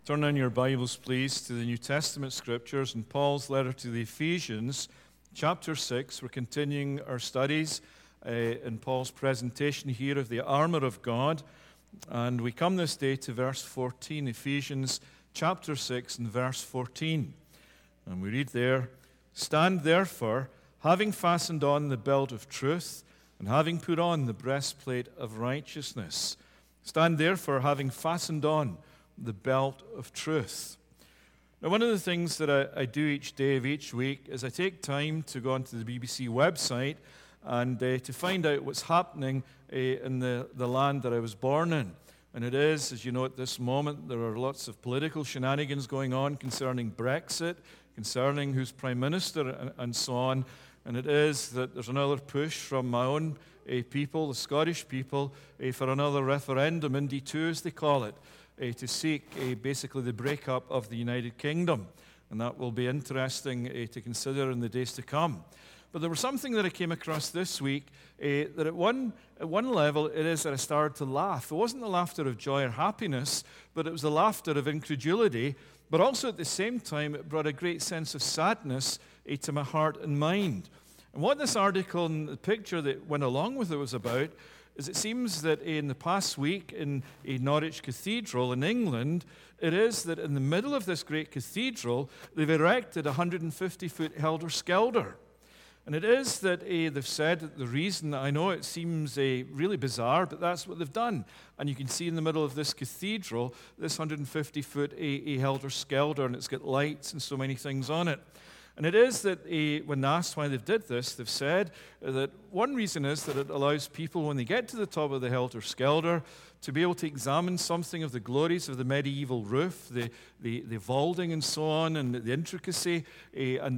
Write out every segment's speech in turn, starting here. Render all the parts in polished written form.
Turn in your Bibles, please, to the New Testament scriptures and Paul's letter to the Ephesians, chapter 6. We're continuing our studies in Paul's presentation here of the armor of God. And we come this day to verse 14, Ephesians chapter 6 and verse 14. And we read there, "Stand therefore, having fastened on the belt of truth, and having put on the breastplate of righteousness. Stand therefore, having fastened on the belt of truth." Now, one of the things that I do each day of each week is I take time to go onto the BBC website and to find out what's happening in the land that I was born in. And it is, as you know, at this moment, there are lots of political shenanigans going on concerning Brexit, concerning who's Prime Minister, and so on. And it is that there's another push from my own people, the Scottish people, for another referendum, Indy 2 as they call it, to seek basically the breakup of the United Kingdom. And that will be interesting to consider in the days to come. But there was something that I came across this week that at one level it is that I started to laugh. It wasn't the laughter of joy or happiness, but it was the laughter of incredulity. But also at the same time, it brought a great sense of sadness to my heart and mind. And what this article and the picture that went along with it was about is it seems that in the past week in Norwich Cathedral in England, it is that in the middle of this great cathedral, they've erected a 150-foot helter skelter. And it is that they've said that the reason, I know it seems really bizarre, but that's what they've done. And you can see in the middle of this cathedral, this 150-foot helter skelter, and it's got lights and so many things on it. And it is that when asked why they've did this, they've said that one reason is that it allows people, when they get to the top of the helter skelter, to be able to examine something of the glories of the medieval roof, the vaulting and so on, and the intricacy and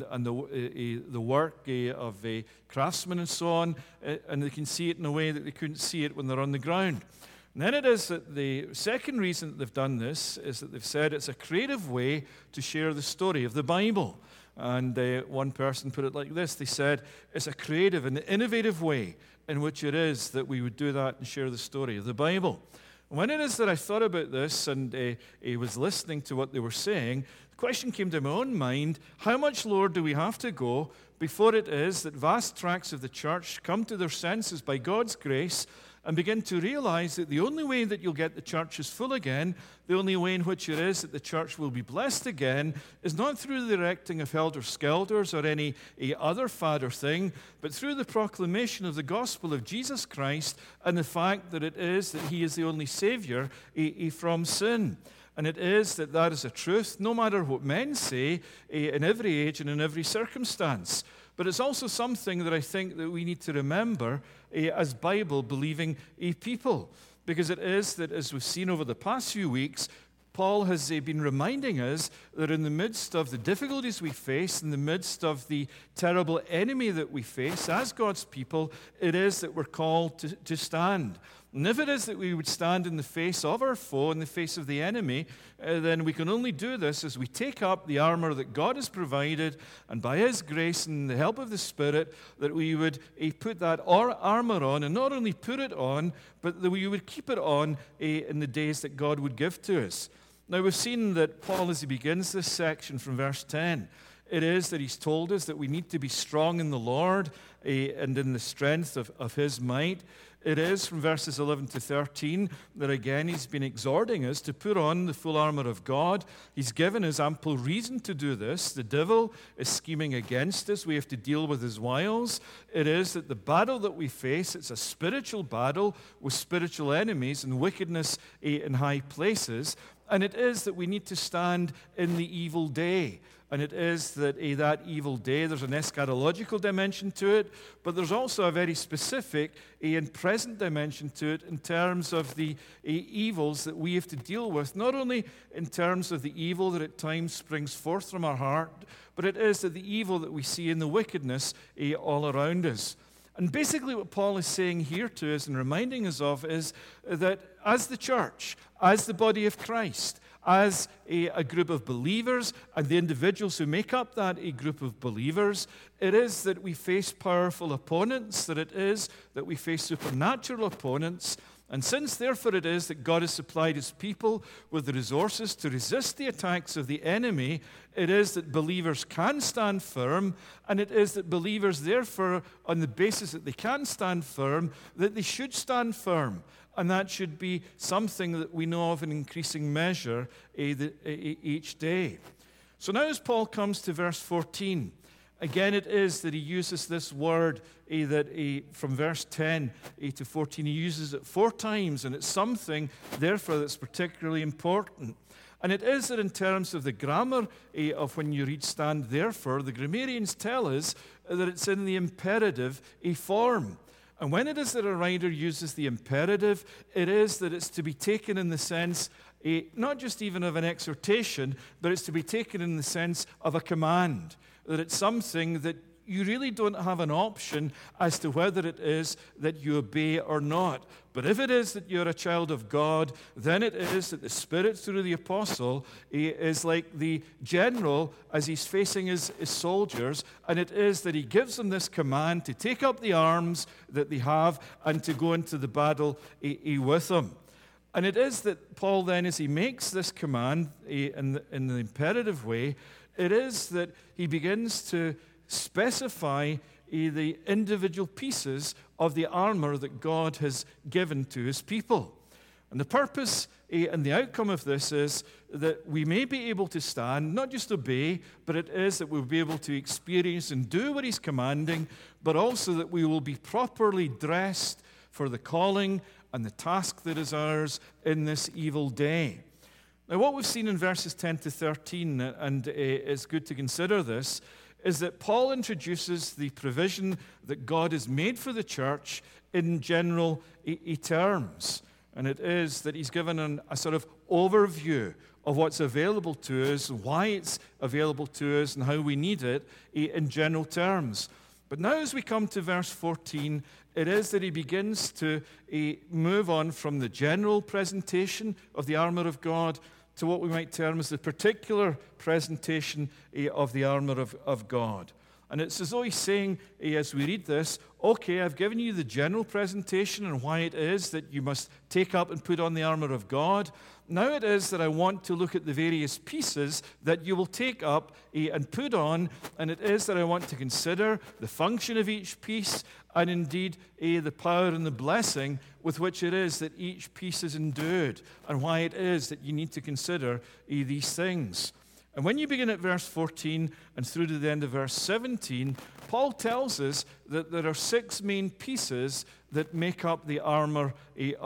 the work of craftsmen and so on, and they can see it in a way that they couldn't see it when they're on the ground. And then it is that the second reason that they've done this is that they've said it's a creative way to share the story of the Bible. And one person put it like this. They said, it's a creative and innovative way in which it is that we would do that and share the story of the Bible. And when it is that I thought about this and was listening to what they were saying, the question came to my own mind, how much lower do we have to go before it is that vast tracts of the church come to their senses by God's grace and begin to realize that the only way that you'll get the churches full again, the only way in which it is that the church will be blessed again, is not through the erecting of helter skelters or any other fad or thing, but through the proclamation of the gospel of Jesus Christ and the fact that it is that He is the only Savior from sin. And it is that that is a truth, no matter what men say, in every age and in every circumstance. But it's also something that I think that we need to remember as Bible-believing people. Because it is that, as we've seen over the past few weeks, Paul has been reminding us that in the midst of the difficulties we face, in the midst of the terrible enemy that we face as God's people, it is that we're called to stand. And if it is that we would stand in the face of our foe, in the face of the enemy, then we can only do this as we take up the armor that God has provided, and by His grace and the help of the Spirit, that we would put that armor on, and not only put it on, but that we would keep it on in the days that God would give to us. Now, we've seen that Paul, as he begins this section from verse 10, it is that he's told us that we need to be strong in the Lord and in the strength of His might. It is from verses 11 to 13 that again he's been exhorting us to put on the full armor of God. He's given us ample reason to do this. The devil is scheming against us. We have to deal with his wiles. It is that the battle that we face, it's a spiritual battle with spiritual enemies and wickedness in high places. And it is that we need to stand in the evil day. And it is that that evil day, there's an eschatological dimension to it, but there's also a very specific and present dimension to it in terms of the evils that we have to deal with, not only in terms of the evil that at times springs forth from our heart, but it is that the evil that we see in the wickedness all around us. And basically what Paul is saying here to us and reminding us of is that as the church, as the body of Christ, as a group of believers and the individuals who make up that a group of believers, it is that we face powerful opponents, that it is that we face supernatural opponents, And since, therefore, it is that God has supplied his people with the resources to resist the attacks of the enemy, it is that believers can stand firm, and it is that believers, therefore, on the basis that they can stand firm, that they should stand firm. And that should be something that we know of in increasing measure each day. So now as Paul comes to verse 14, again it is that he uses this word from verse 10 to 14. He uses it 4 times, and it's something, therefore, that's particularly important. And it is that in terms of the grammar of when you read stand therefore, the grammarians tell us that it's in the imperative form. And when it is that a writer uses the imperative, it is that it's to be taken in the sense, not just even of an exhortation, but it's to be taken in the sense of a command. That it's something that you really don't have an option as to whether it is that you obey or not. But if it is that you're a child of God, then it is that the Spirit through the apostle is like the general as he's facing his soldiers, and it is that he gives them this command to take up the arms that they have and to go into the battle with them. And it is that Paul then, as he makes this command in the imperative way, it is that he begins to specify the individual pieces of the armor that God has given to his people. And the purpose and the outcome of this is that we may be able to stand, not just obey, but it is that we'll be able to experience and do what he's commanding, but also that we will be properly dressed for the calling and the task that is ours in this evil day. Now, what we've seen in verses 10 to 13, and it's good to consider this, is that Paul introduces the provision that God has made for the church in general terms. And it is that he's given a sort of overview of what's available to us, why it's available to us, and how we need it in general terms. But now as we come to verse 14, it is that he begins to move on from the general presentation of the armor of God to what we might term as the particular presentation of the armor of God. And it's as though he's saying, as we read this, okay, I've given you the general presentation and why it is that you must take up and put on the armor of God. Now it is that I want to look at the various pieces that you will take up and put on, and it is that I want to consider the function of each piece and indeed the power and the blessing with which it is that each piece is endued, and why it is that you need to consider these things. And when you begin at verse 14 and through to the end of verse 17, Paul tells us that there are 6 main pieces that make up the armor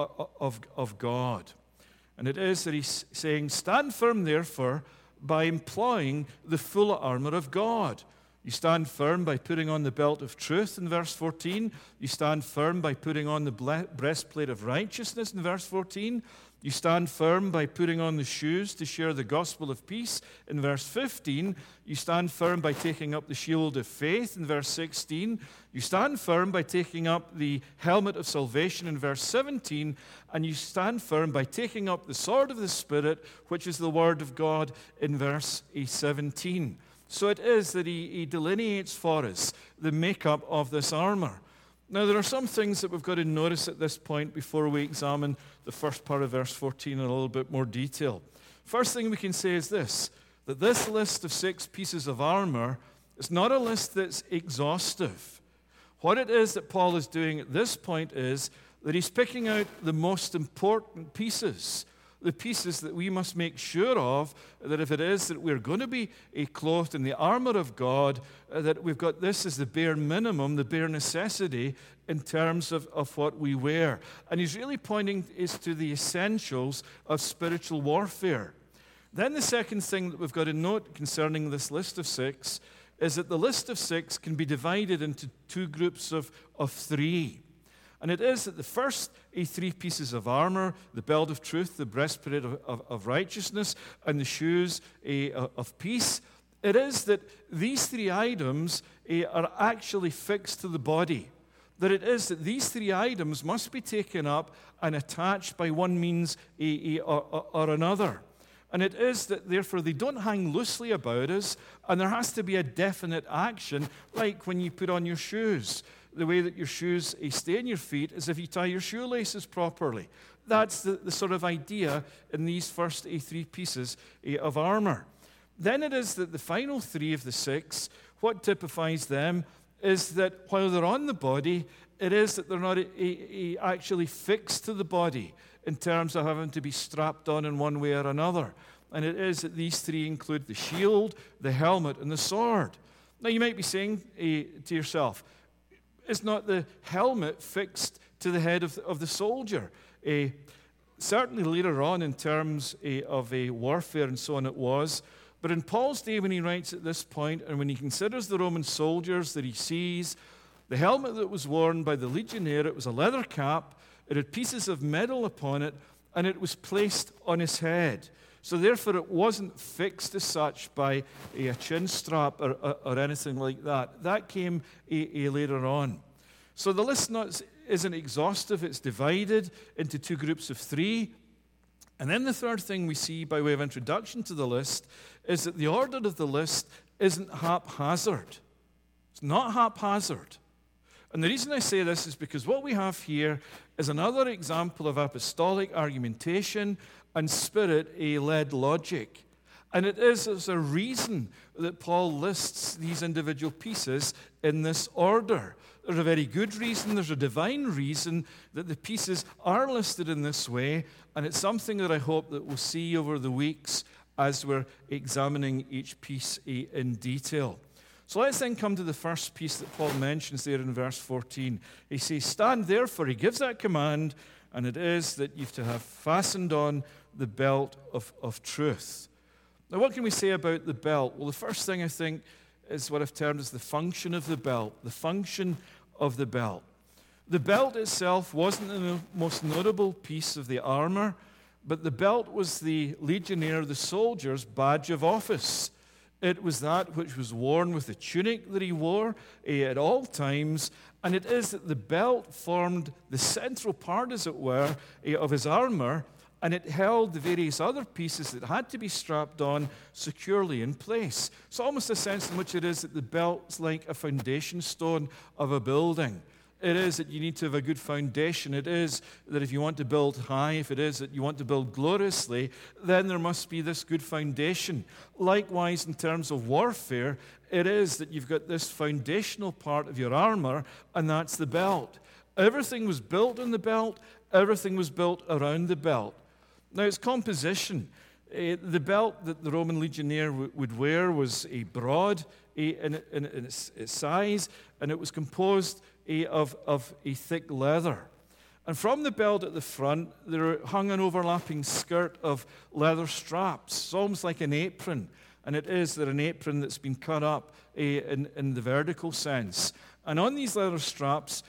of God. And it is that he's saying, stand firm, therefore, by employing the full armor of God. You stand firm by putting on the belt of truth in verse 14. You stand firm by putting on the breastplate of righteousness in verse 14. You stand firm by putting on the shoes to share the gospel of peace in verse 15. You stand firm by taking up the shield of faith in verse 16. You stand firm by taking up the helmet of salvation in verse 17. And you stand firm by taking up the sword of the Spirit, which is the word of God, in verse 17. So it is that he delineates for us the makeup of this armor. Now, there are some things that we've got to notice at this point before we examine the first part of verse 14 in a little bit more detail. First thing we can say is this, that this list of 6 pieces of armor is not a list that's exhaustive. What it is that Paul is doing at this point is that he's picking out the most important pieces, the pieces that we must make sure of, that if it is that we're going to be clothed in the armor of God, that we've got this as the bare minimum, the bare necessity in terms of what we wear. And he's really pointing is to the essentials of spiritual warfare. Then the second thing that we've got to note concerning this list of 6 is that the list of 6 can be divided into 2 groups of 3. And it is that the first 3 pieces of armor, the belt of truth, the breastplate of righteousness, and the shoes of peace, it is that these 3 items are actually fixed to the body. That it is that these 3 items must be taken up and attached by one means or another. And it is that, therefore, they don't hang loosely about us, and there has to be a definite action, like when you put on your shoes. the way that your shoes stay in your feet is if you tie your shoelaces properly. That's the sort of idea in these first three pieces of armor. Then it is that the final three of the six, what typifies them is that while they're on the body, it is that they're not actually fixed to the body in terms of having to be strapped on in one way or another. And it is that these three include the shield, the helmet, and the sword. Now you might be saying to yourself, is not the helmet fixed to the head of the soldier? Certainly later on in terms of warfare and so on it was. But in Paul's day when he writes at this point and when he considers the Roman soldiers that he sees, the helmet that was worn by the legionnaire, it was a leather cap, it had pieces of metal upon it, and it was placed on his head. So therefore it wasn't fixed as such by a chin strap or anything like that. That came later on. So the list isn't exhaustive, it's divided into two groups of three. And then the third thing we see by way of introduction to the list is that the order of the list isn't haphazard. It's not haphazard. And the reason I say this is because what we have here is another example of apostolic argumentation and Spirit-led logic. And it is as a reason that Paul lists these individual pieces in this order. There's a very good reason, there's a divine reason that the pieces are listed in this way, and it's something that I hope that we'll see over the weeks as we're examining each piece in detail. So let's then come to the first piece that Paul mentions there in verse 14. He says, stand therefore, he gives that command, and it is that you've to have fastened on the belt of truth. Now, what can we say about the belt? Well, the first thing I think is what I've termed as the function of the belt. The function of the belt. The belt itself wasn't the most notable piece of the armor, but the belt was the legionnaire, the soldier's badge of office. It was that which was worn with the tunic that he wore at all times, and it is that the belt formed the central part, as it were, of his armor, and it held the various other pieces that had to be strapped on securely in place. It's almost a sense in which it is that the belt's like a foundation stone of a building. It is that you need to have a good foundation. It is that if you want to build high, if it is that you want to build gloriously, then there must be this good foundation. Likewise, in terms of warfare, it is that you've got this foundational part of your armor, and that's the belt. Everything was built on the belt. Everything was built around the belt. Now, its composition, the belt that the Roman legionnaire would wear was broad in its size, and it was composed of a thick leather. And from the belt at the front, there hung an overlapping skirt of leather straps. It's almost like an apron, and it is that an apron that's been cut up in the vertical sense. And on these leather straps,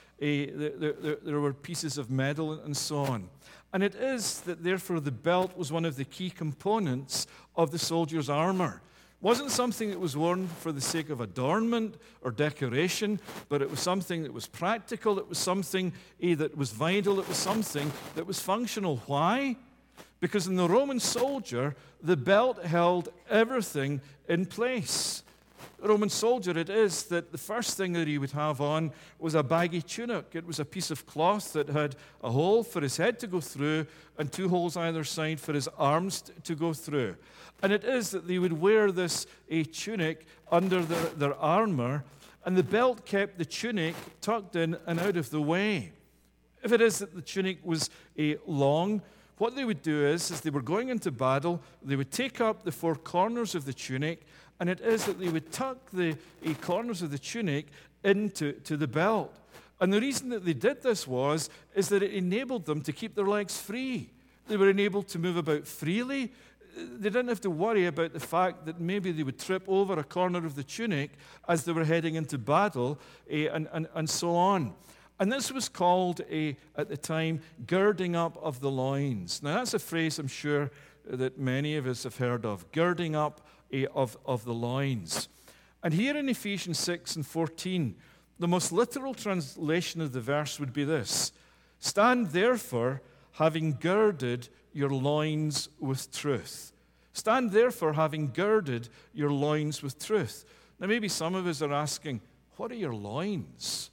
there were pieces of metal and so on. And it is that, therefore, the belt was one of the key components of the soldier's armor. It wasn't something that was worn for the sake of adornment or decoration, but it was something that was practical. It was something that was vital. It was something that was functional. Why? Because in the Roman soldier, the belt held everything in place. The Roman soldier, it is that the first thing that he would have on was a baggy tunic. It was a piece of cloth that had a hole for his head to go through and two holes either side for his arms to go through. And it is that they would wear this tunic under their armor, and the belt kept the tunic tucked in and out of the way. If it is that the tunic was long, what they would do is, as they were going into battle, they would take up the four corners of the tunic, and it is that they would tuck the corners of the tunic into the belt. And the reason that they did this is that it enabled them to keep their legs free. They were enabled to move about freely. They didn't have to worry about the fact that maybe they would trip over a corner of the tunic as they were heading into battle, and so on. And this was called, at the time, girding up of the loins. Now, that's a phrase I'm sure that many of us have heard of, girding up of the loins. And here in Ephesians 6 and 14, the most literal translation of the verse would be this: stand therefore, having girded your loins with truth. Stand therefore, having girded your loins with truth. Now, maybe some of us are asking, what are your loins?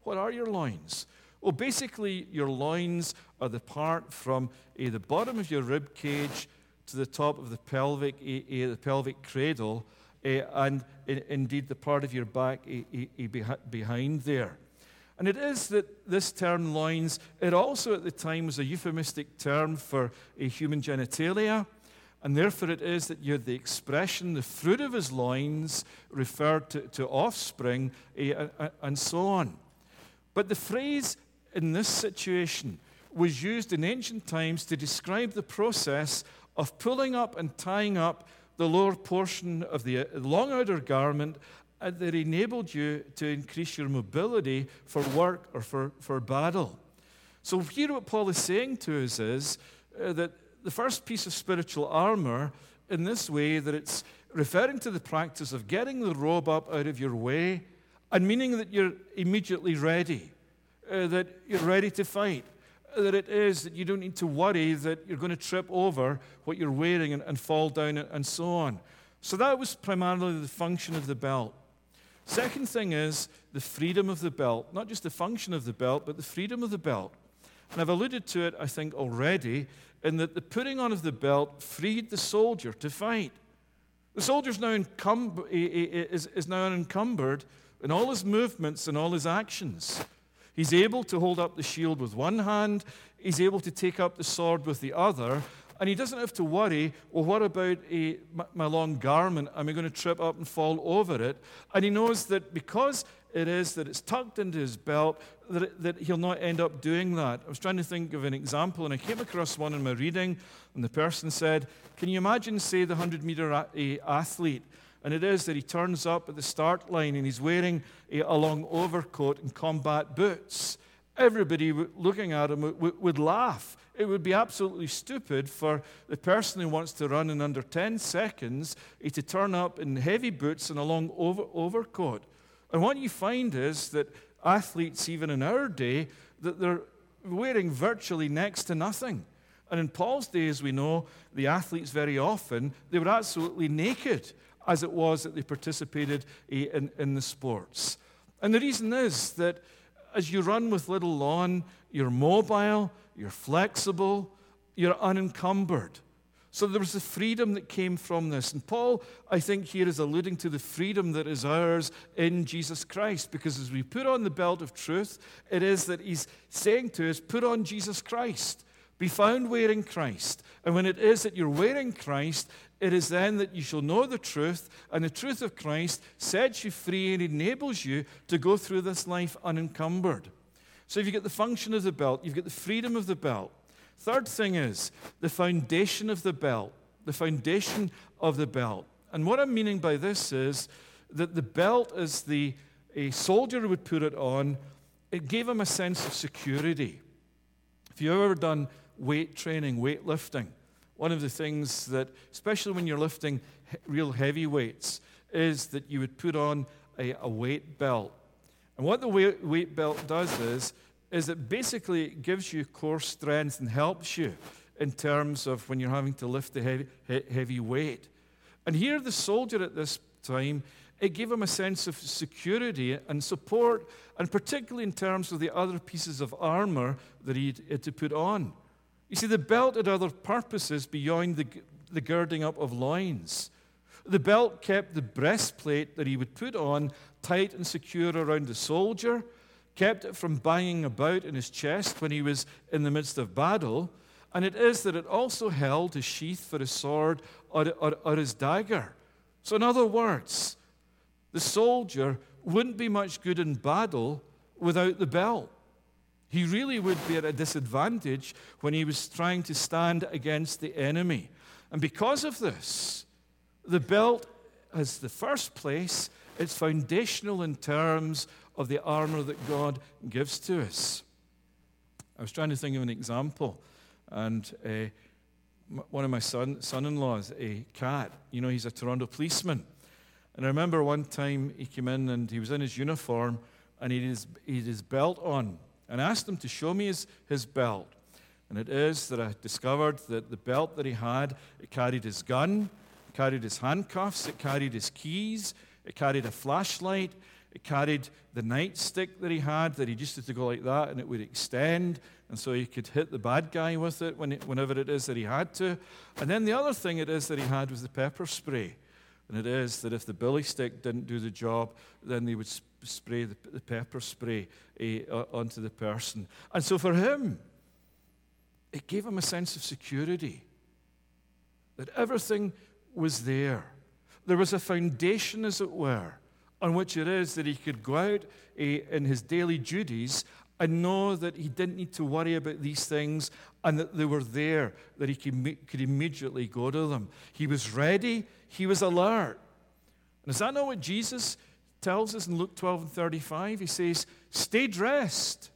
What are your loins? Well, basically, your loins are the part from the bottom of your rib cage to the top of the pelvic cradle, and indeed the part of your back behind there. And it is that this term loins, it also at the time was a euphemistic term for a human genitalia, and therefore it is that you had the expression, the fruit of his loins, referred to offspring, and so on. But the phrase in this situation was used in ancient times to describe the process of pulling up and tying up the lower portion of the long outer garment that enabled you to increase your mobility for work or for battle. So here what Paul is saying to us is that the first piece of spiritual armor, in this way, that it's referring to the practice of getting the robe up out of your way, and meaning that you're immediately ready, that you're ready to fight, that it is that you don't need to worry that you're going to trip over what you're wearing and fall down and so on. So that was primarily the function of the belt. Second thing is the freedom of the belt. Not just the function of the belt, but the freedom of the belt. And I've alluded to it, I think, already, in that the putting on of the belt freed the soldier to fight. The soldier is now unencumbered in all his movements and all his actions. He's able to hold up the shield with one hand, he's able to take up the sword with the other, and he doesn't have to worry, well, what about my long garment? Am I going to trip up and fall over it? And he knows that because it is that it's tucked into his belt, that he'll not end up doing that. I was trying to think of an example, and I came across one in my reading, and the person said, can you imagine, say, the 100-meter athlete? And it is that he turns up at the start line and he's wearing a long overcoat and combat boots. Everybody looking at him would laugh. It would be absolutely stupid for the person who wants to run in under 10 seconds to turn up in heavy boots and a long overcoat. And what you find is that athletes, even in our day, that they're wearing virtually next to nothing. And in Paul's day, as we know, the athletes very often, they were absolutely naked, as it was that they participated in the sports. And the reason is that as you run with little lawn, you're mobile, you're flexible, you're unencumbered. So there was a freedom that came from this. And Paul, I think, here is alluding to the freedom that is ours in Jesus Christ. Because as we put on the belt of truth, it is that he's saying to us, put on Jesus Christ. Be found wearing Christ. And when it is that you're wearing Christ, it is then that you shall know the truth, and the truth of Christ sets you free and enables you to go through this life unencumbered. So if you get the function of the belt, you've got the freedom of the belt. Third thing is the foundation of the belt, the foundation of the belt. And what I'm meaning by this is that the belt, as a soldier would put it on, it gave him a sense of security. If you've ever done weight training, weightlifting, one of the things that, especially when you're lifting real heavy weights, is that you would put on a weight belt. And what the weight belt does is it basically gives you core strength and helps you in terms of when you're having to lift the heavy weight. And here the soldier at this time, it gave him a sense of security and support, and particularly in terms of the other pieces of armor that he had to put on. You see, the belt had other purposes beyond the girding up of loins. The belt kept the breastplate that he would put on tight and secure around the soldier, kept it from banging about in his chest when he was in the midst of battle, and it is that it also held his sheath for his sword or his dagger. So in other words, the soldier wouldn't be much good in battle without the belt. He really would be at a disadvantage when he was trying to stand against the enemy. And because of this, the belt, as the first place, it's foundational in terms of the armor that God gives to us. I was trying to think of an example, and one of my son-in-laws, a cat, he's a Toronto policeman. And I remember one time he came in and he was in his uniform and he had his belt on. And I asked him to show me his belt. And it is that I discovered that the belt that he had, it carried his gun, it carried his handcuffs, it carried his keys, it carried a flashlight, It carried the nightstick that he had, that he just had to go like that and it would extend, and so he could hit the bad guy with it whenever it is that he had to. And then the other thing it is that he had was the pepper spray. And it is that if the billy stick didn't do the job, then they would spray the pepper spray onto the person. And so for him, it gave him a sense of security, that everything was there. There was a foundation, as it were, on which it is that he could go out in his daily duties and know that he didn't need to worry about these things and that they were there, that he could immediately go to them. He was ready. He was alert. And is that not what Jesus tells us in Luke 12 and 35? He says, stay dressed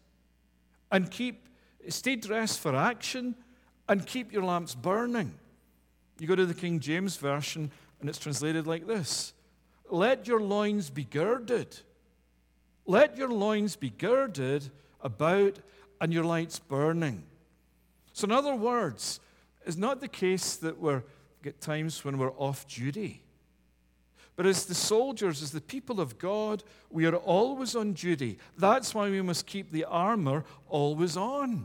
stay dressed for action and keep your lamps burning. You go to the King James Version and it's translated like this: let your loins be girded. Let your loins be girded about and your lights burning. So in other words, it's not the case that we get times when we're off duty. But as the soldiers, as the people of God, we are always on duty. That's why we must keep the armor always on.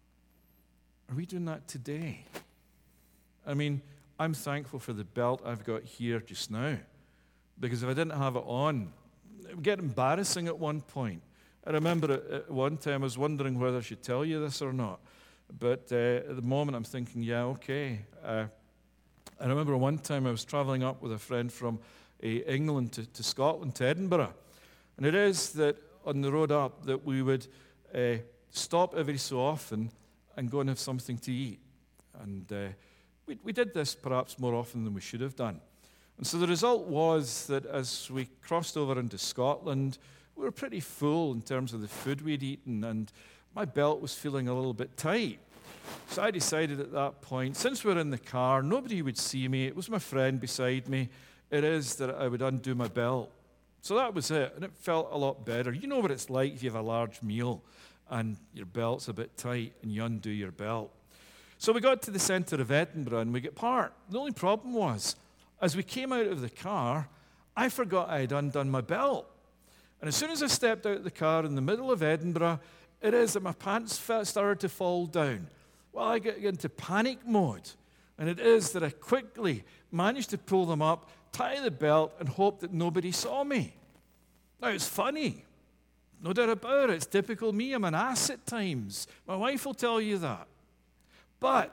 Are we doing that today? I mean, I'm thankful for the belt I've got here just now, because if I didn't have it on, it would get embarrassing at one point. I remember at one time I was wondering whether I should tell you this or not. But at the moment I'm thinking, yeah, okay. I remember one time I was traveling up with a friend from England to Scotland, to Edinburgh. And it is that on the road up that we would stop every so often and go and have something to eat. And we did this perhaps more often than we should have done. And so the result was that as we crossed over into Scotland, we were pretty full in terms of the food we'd eaten, and my belt was feeling a little bit tight. So I decided at that point, since we're in the car, nobody would see me, it was my friend beside me, it is that I would undo my belt. So that was it, and it felt a lot better. You know what it's like if you have a large meal and your belt's a bit tight and you undo your belt. So we got to the centre of Edinburgh and we got parked. The only problem was, as we came out of the car, I forgot I had undone my belt. And as soon as I stepped out of the car in the middle of Edinburgh, it is that my pants started to fall down. Well, I got into panic mode. And it is that I quickly managed to pull them up, tie the belt, and hope that nobody saw me. Now, it's funny. No doubt about it. It's typical me. I'm an ass at times. My wife will tell you that. But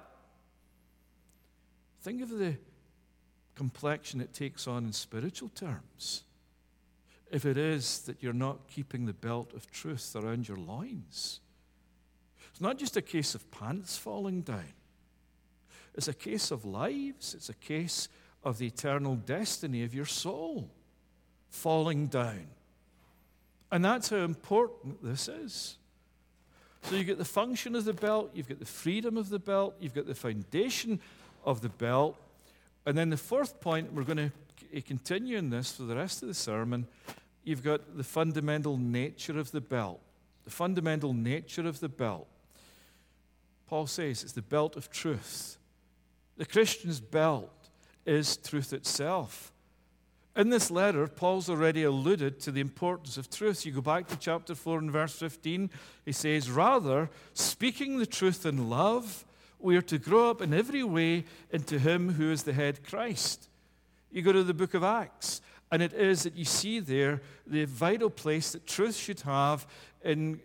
think of the complexion it takes on in spiritual terms. If it is that you're not keeping the belt of truth around your loins. It's not just a case of pants falling down. It's a case of lives. It's a case of the eternal destiny of your soul falling down. And that's how important this is. So you get the function of the belt, you've got the freedom of the belt, you've got the foundation of the belt. And then the fourth point, we're going to continue in this for the rest of the sermon, you've got the fundamental nature of the belt. The fundamental nature of the belt. Paul says it's the belt of truth. The Christian's belt is truth itself. In this letter, Paul's already alluded to the importance of truth. You go back to chapter 4 and verse 15, he says, rather, speaking the truth in love, we are to grow up in every way into him who is the head, Christ. You go to the book of Acts, and it is that you see there the vital place that truth should have in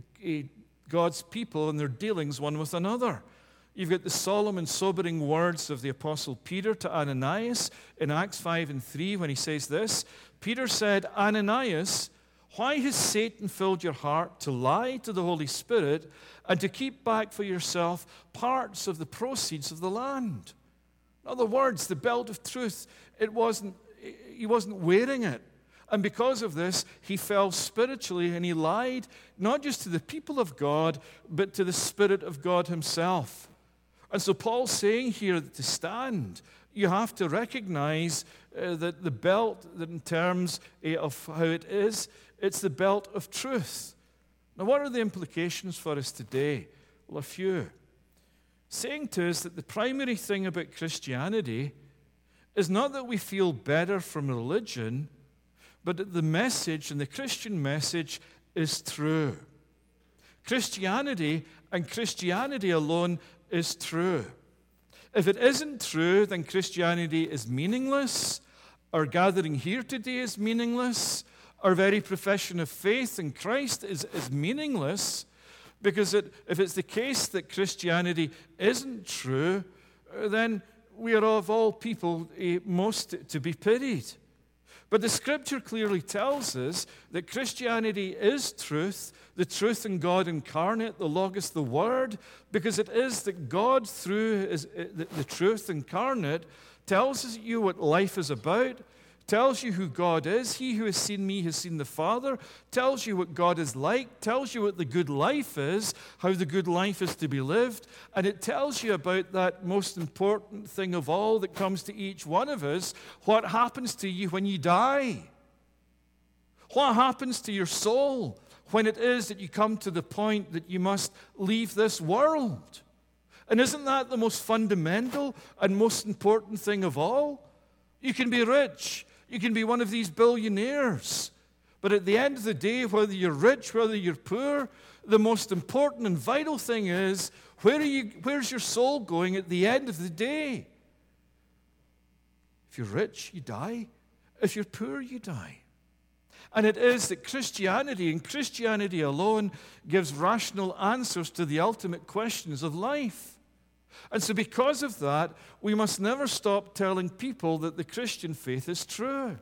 God's people and their dealings one with another. You've got the solemn and sobering words of the Apostle Peter to Ananias in Acts 5 and 3 when he says this. Peter said, Ananias, why has Satan filled your heart to lie to the Holy Spirit and to keep back for yourself parts of the proceeds of the land? In other words, the belt of truth, he wasn't wearing it. And because of this, he fell spiritually and he lied not just to the people of God, but to the Spirit of God himself. And so Paul's saying here that to stand, you have to recognize that the belt, that in terms of how it is, it's the belt of truth. Now, what are the implications for us today? Well, a few. Saying to us that the primary thing about Christianity is not that we feel better from religion, but the message and the Christian message is true. Christianity and Christianity alone is true. If it isn't true, then Christianity is meaningless. Our gathering here today is meaningless. Our very profession of faith in Christ is meaningless, because if it's the case that Christianity isn't true, then we are of all people most to be pitied. But the Scripture clearly tells us that Christianity is truth, the truth in God incarnate, the Logos, the Word, because it is that God, through the truth incarnate, tells you what life is about, tells you who God is. He who has seen me has seen the Father, tells you what God is like, tells you what the good life is, how the good life is to be lived, and it tells you about that most important thing of all that comes to each one of us, what happens to you when you die. What happens to your soul when it is that you come to the point that you must leave this world? And isn't that the most fundamental and most important thing of all? You can be rich. You can be one of these billionaires. But at the end of the day, whether you're rich, whether you're poor, the most important and vital thing is, where's your soul going at the end of the day? If you're rich, you die. If you're poor, you die. And it is that Christianity and Christianity alone gives rational answers to the ultimate questions of life. And so because of that, we must never stop telling people that the Christian faith is true.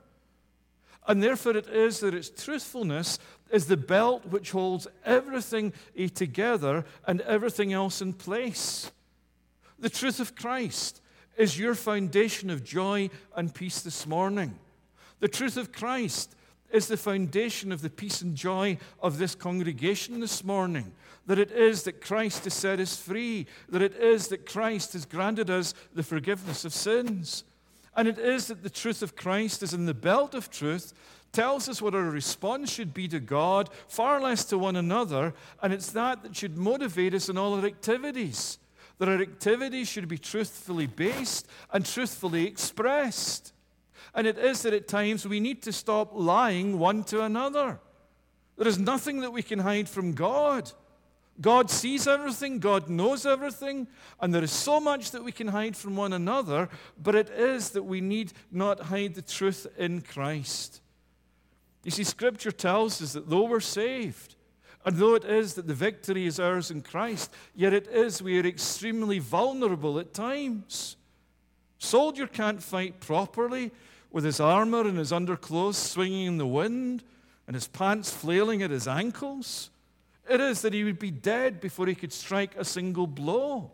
And therefore it is that its truthfulness is the belt which holds everything together and everything else in place. The truth of Christ is your foundation of joy and peace this morning. The truth of Christ is the foundation of the peace and joy of this congregation this morning. That it is that Christ has set us free. That it is that Christ has granted us the forgiveness of sins. And it is that the truth of Christ is in the belt of truth, tells us what our response should be to God, far less to one another, and it's that should motivate us in all our activities. That our activities should be truthfully based and truthfully expressed. And it is that at times we need to stop lying one to another. There is nothing that we can hide from God. God sees everything, God knows everything, and there is so much that we can hide from one another, but it is that we need not hide the truth in Christ. You see, Scripture tells us that though we're saved, and though it is that the victory is ours in Christ, yet it is we are extremely vulnerable at times. Soldier can't fight properly with his armor and his underclothes swinging in the wind and his pants flailing at his ankles. It is that he would be dead before he could strike a single blow.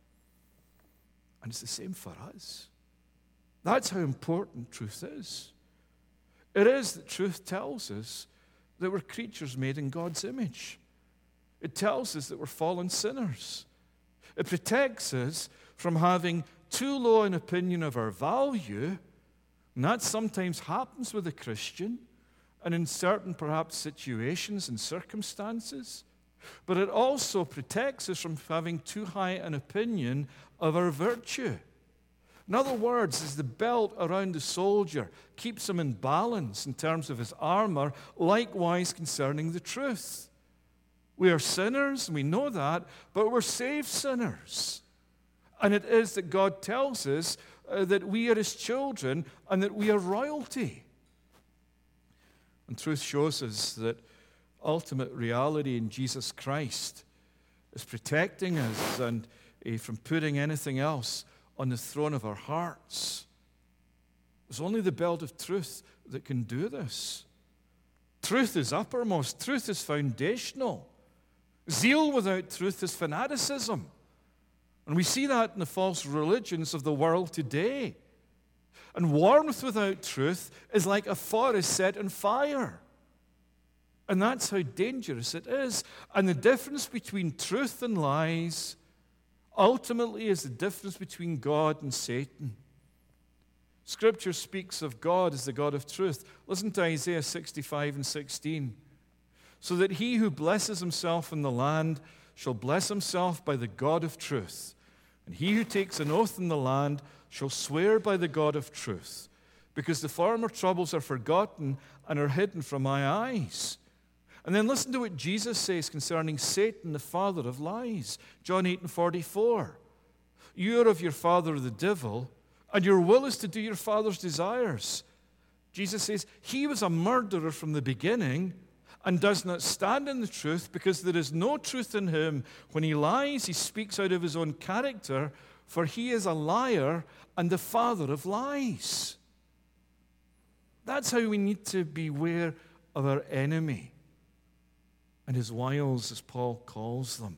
And it's the same for us. That's how important truth is. It is that truth tells us that we're creatures made in God's image. It tells us that we're fallen sinners. It protects us from having too low an opinion of our value, and that sometimes happens with a Christian, and in certain perhaps situations and circumstances. But it also protects us from having too high an opinion of our virtue. In other words, as the belt around the soldier keeps him in balance in terms of his armor, likewise concerning the truth. We are sinners, and we know that, but we're saved sinners. And it is that God tells us that we are His children and that we are royalty. And truth shows us that ultimate reality in Jesus Christ is protecting us and from putting anything else on the throne of our hearts. It's only the belt of truth that can do this. Truth is uppermost. Truth is foundational. Zeal without truth is fanaticism. And we see that in the false religions of the world today. And warmth without truth is like a forest set on fire. And that's how dangerous it is. And the difference between truth and lies ultimately is the difference between God and Satan. Scripture speaks of God as the God of truth. Listen to Isaiah 65 and 16. So that he who blesses himself in the land shall bless himself by the God of truth. And he who takes an oath in the land shall swear by the God of truth. because the former troubles are forgotten and are hidden from my eyes. And then listen to what Jesus says concerning Satan, the father of lies. John 8:44. You are of your father the devil, and your will is to do your father's desires. Jesus says, he was a murderer from the beginning and does not stand in the truth, because there is no truth in him. When he lies, he speaks out of his own character, for he is a liar and the father of lies. That's how we need to beware of our enemy and his wiles, as Paul calls them.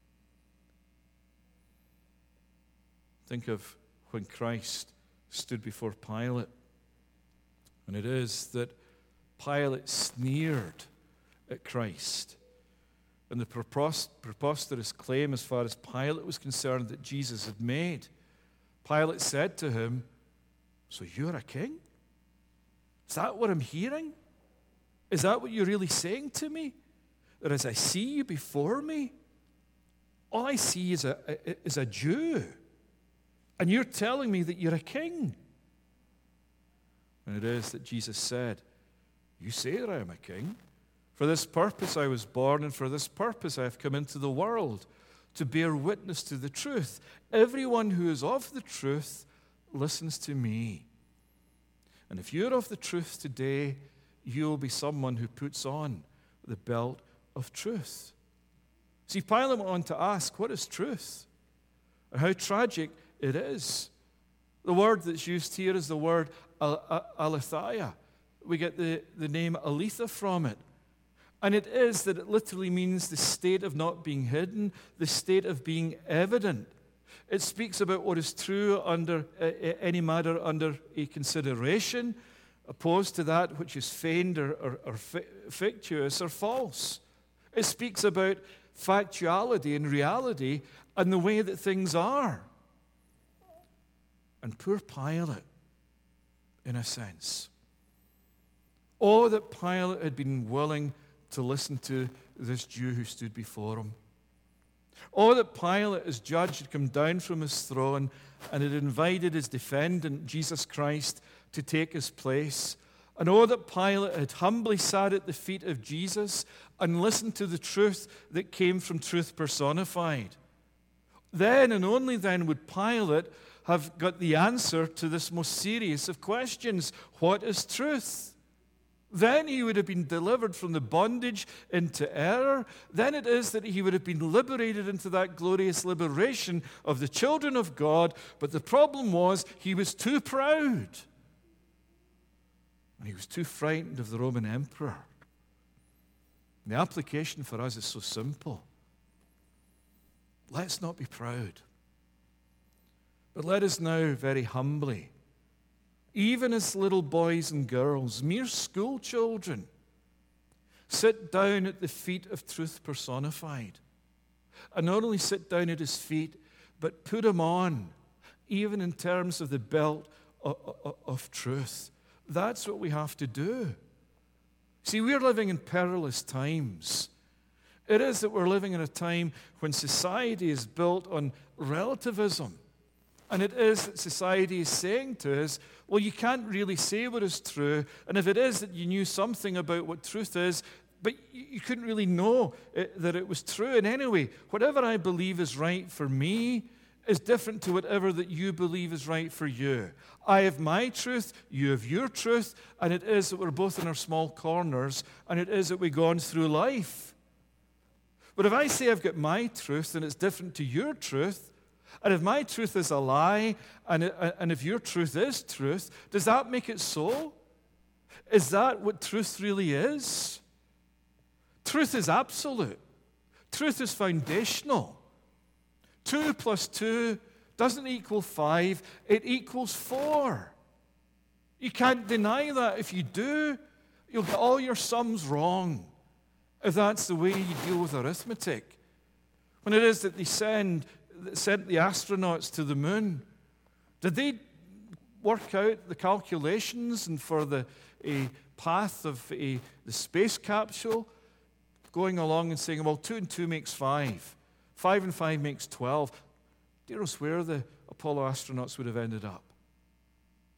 Think of when Christ stood before Pilate. And it is that Pilate sneered at Christ. And the preposterous claim, as far as Pilate was concerned, that Jesus had made. Pilate said to him, so you're a king? Is that what I'm hearing? Is that what you're really saying to me? That as I see you before me, all I see is a Jew. And you're telling me that you're a king. And it is that Jesus said, you say that I am a king. For this purpose I was born, and for this purpose I have come into the world, to bear witness to the truth. Everyone who is of the truth listens to me. And if you're of the truth today, you'll be someone who puts on the belt of truth. See, Pilate went on to ask, what is truth? And how tragic it is. The word that's used here is the word aletheia. We get the name Aletha from it. And it is that it literally means the state of not being hidden, the state of being evident. It speaks about what is true under any matter under a consideration, opposed to that which is feigned or fictitious or false. It speaks about factuality and reality and the way that things are. And poor Pilate, in a sense. Oh, that Pilate had been willing to listen to this Jew who stood before him. Oh, that Pilate, as judge, had come down from his throne and had invited his defendant, Jesus Christ, to take his place. And oh, that Pilate had humbly sat at the feet of Jesus and listened to the truth that came from truth personified. Then and only then would Pilate have got the answer to this most serious of questions. What is truth? Then he would have been delivered from the bondage into error. Then it is that he would have been liberated into that glorious liberation of the children of God. But the problem was he was too proud. And he was too frightened of the Roman emperor. And the application for us is so simple. Let's not be proud. But let us now very humbly, even as little boys and girls, mere school children, sit down at the feet of truth personified. And not only sit down at his feet, but put him on, even in terms of the belt of truth. That's what we have to do. See, we're living in perilous times. It is that we're living in a time when society is built on relativism. And it is that society is saying to us, well, you can't really say what is true. And if it is that you knew something about what truth is, but you couldn't really know that it was true. And anyway, whatever I believe is right for me is different to whatever that you believe is right for you. I have my truth, you have your truth, and it is that we're both in our small corners, and it is that we go on through life. But if I say I've got my truth and it's different to your truth, and if my truth is a lie, and if your truth is truth, does that make it so? Is that what truth really is? Truth is absolute. Truth is foundational. 2 plus 2 doesn't equal 5, it equals 4. You can't deny that. If you do, you'll get all your sums wrong, if that's the way you deal with arithmetic. When it is that they sent the astronauts to the moon, did they work out the calculations and for the path of the space capsule, going along and saying, well, 2 and 2 makes 5. 5 and 5 makes 12. Do you know where the Apollo astronauts would have ended up?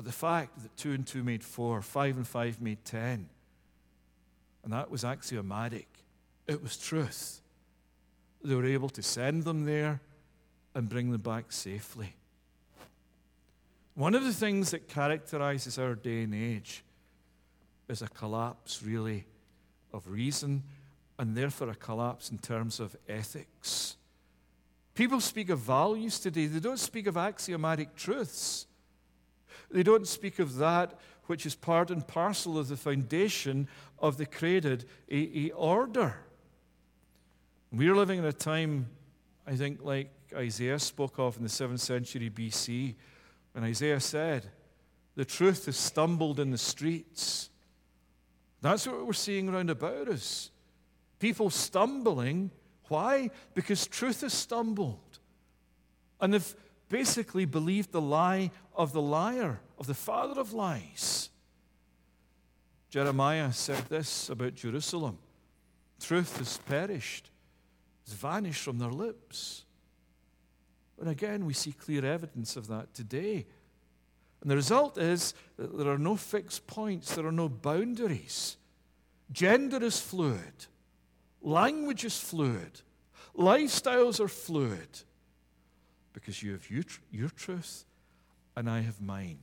But the fact that 2 and 2 made 4, 5 and 5 made 10, and that was axiomatic. It was truth. They were able to send them there and bring them back safely. One of the things that characterizes our day and age is a collapse, really, of reason, and therefore a collapse in terms of ethics. People speak of values today. They don't speak of axiomatic truths. They don't speak of that which is part and parcel of the foundation of the created order. We're living in a time, I think, like Isaiah spoke of in the 7th century BC, when Isaiah said, the truth has stumbled in the streets. That's what we're seeing round about us. People stumbling. Why? Because truth has stumbled. And they've basically believed the lie of the liar, of the father of lies. Jeremiah said this about Jerusalem. Truth has perished, has vanished from their lips. And again, we see clear evidence of that today. And the result is that there are no fixed points, there are no boundaries. Gender is fluid. Language is fluid. Lifestyles are fluid. Because you have your truth and I have mine.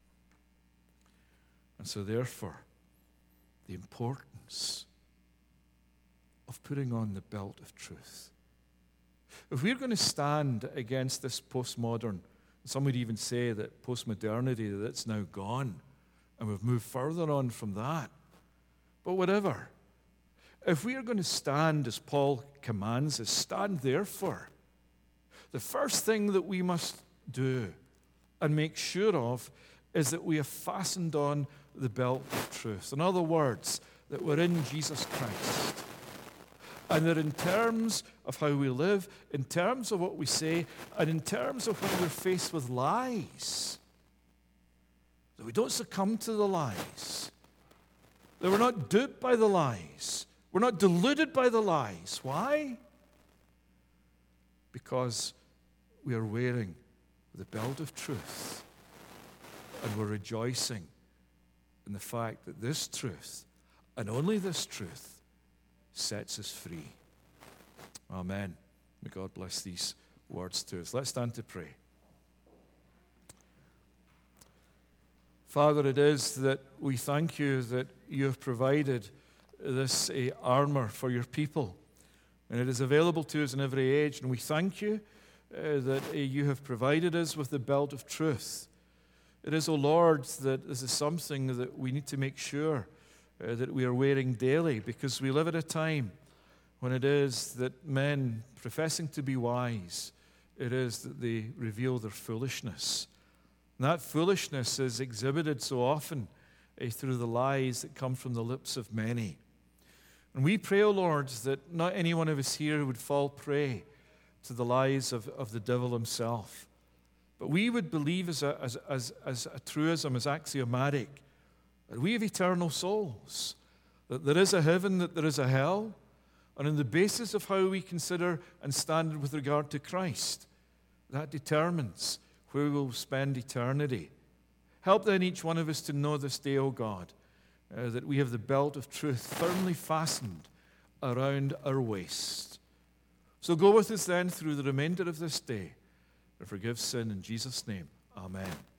And so therefore, the importance of putting on the belt of truth. If we're going to stand against this postmodern, some would even say that postmodernity, that it's now gone, and we've moved further on from that. But whatever. If we are going to stand, as Paul commands us, stand therefore, the first thing that we must do and make sure of is that we have fastened on the belt of truth. In other words, that we're in Jesus Christ. And that in terms of how we live, in terms of what we say, and in terms of when we're faced with lies, that we don't succumb to the lies. That we're not duped by the lies. We're not deluded by the lies. Why? Because we are wearing the belt of truth. And we're rejoicing in the fact that this truth, and only this truth, sets us free. Amen. May God bless these words to us. Let's stand to pray. Father, it is that we thank you that you have provided this armor for your people. And it is available to us in every age. And we thank you that you have provided us with the belt of truth. It is, O Lord, that this is something that we need to make sure that we are wearing daily, because we live at a time when it is that men professing to be wise, it is that they reveal their foolishness. And that foolishness is exhibited so often through the lies that come from the lips of many. And we pray, O Lord, that not any one of us here would fall prey to the lies of the devil himself. But we would believe as a truism, as axiomatic, that we have eternal souls, that there is a heaven, that there is a hell, and on the basis of how we consider and stand with regard to Christ, that determines where we will spend eternity. Help then each one of us to know this day, O God, that we have the belt of truth firmly fastened around our waist. So go with us then through the remainder of this day, and forgive sin in Jesus' name. Amen.